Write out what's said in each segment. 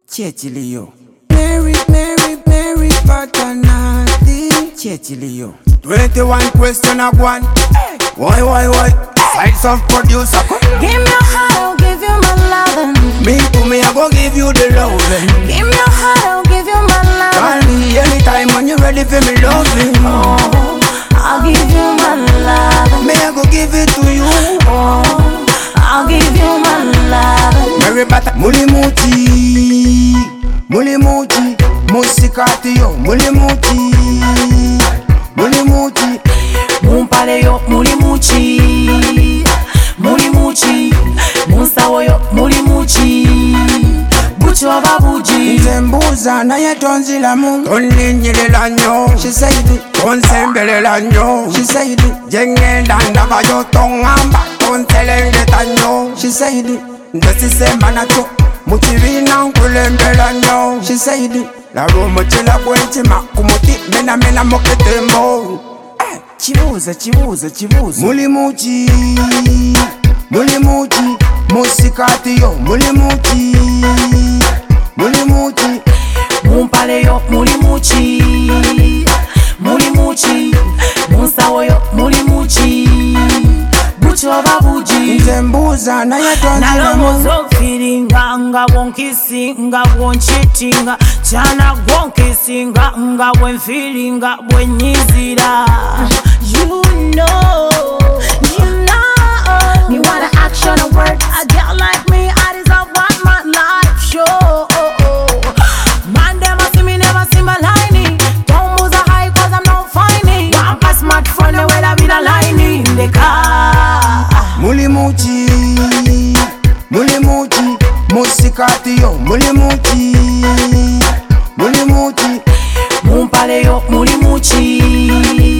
Chetilio. Mary Patanati. Chetilio. 21 question of one. Why? Sides of producer. Give me your heart, I'll give you my lovin'. Me to me, I go give you the loving. Give me your heart, I'll give you my lovin'. Call me anytime when you're ready for me loving. Oh, I'll give you my lovin'. Me, I go give it to you. Oh, I'll give you my lovin'. Mary Bata Mulimuti, Musikati yo Mulimuti, Mumpale yo Mulimuchi, Munsawo yo Mulimuchi, Bucho babuji. Nzembuza na yetonzila mu Tonlinyirila nyo She said it. Tonsembelela nyo She said it. Jengenda ndaba yo tongamba Tontelengeta nyo She said it. Ndesisemba nacho Muchibina nkulembela nyo She said it. Laro muchila kwenchima Kumuti mena moketembo Chibuza. Mulimuchi, Musikati yo Mulimuchi, Mumpale yo Mulimuchi, Munsawo yo Mulimuchi, Bucho babuji. Nzembuza na yetonzila mu Nalomozo feelinga nga wonkisinga wonchitinga chana wonkisinga nga wenfeelinga bwenyizira. You know me want an action of words. A girl like me, I deserve what my life show. Man, them a see me, never see my lining. Don't move so high, cause I'm not finding. One pass smartphone, the way that be the lining in the car. Mulimuchi, Musikati yo Mulimuchi, Mumpale yo Mulimuchi,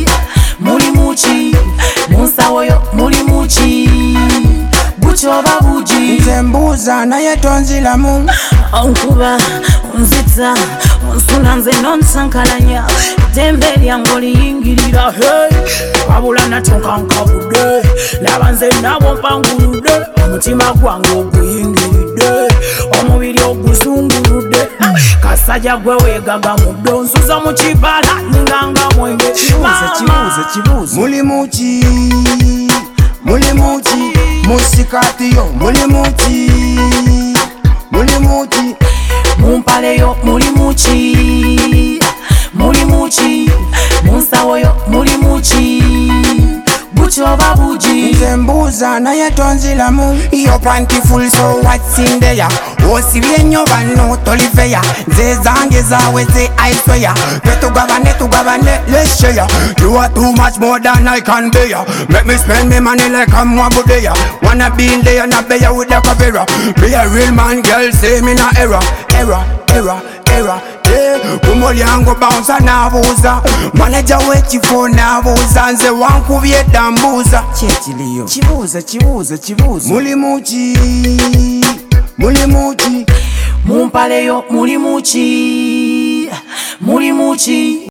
Munsawo yo Mulimuchi, Bucho babuji. Nzembuza na yetonzila mu Onkuba, onzita, onsuna nze nonsankalanya. Dembe lyange liyingirira, hey. Wabula natyo nkankabudde. Laba nze nabo mpanguludde. Omutima gwange oguyingiridde. Omubiri ogusunguludde. Kasajja gwe weegaga muddo. Nsuza mu kibala ninganga mwenge. Chibuza. Mulimuchi, Musikati yo Mulimuchi, Mumpale yo Mulimuchi, Munsawo yo Mulimuchi, Bucho babuji. Nzembuza na yetonzila mu Your panty full, so what's in there? Osibye nnyo bano tolifeya Nze zange zawe ze I swear Tugabane, let's share. You are too much more than I can bear. Make me spend me money like I'm Wabudeya. Wanna be in there, not bear with the Kavera. Be a real man, girl, say me na error. Yeah, kumoli yangu bounce nabuza. Manager wechifo nabuza. Nze wankubye dambuza. Chetilio. Chibuza. Mumpale yo Mulimuchi.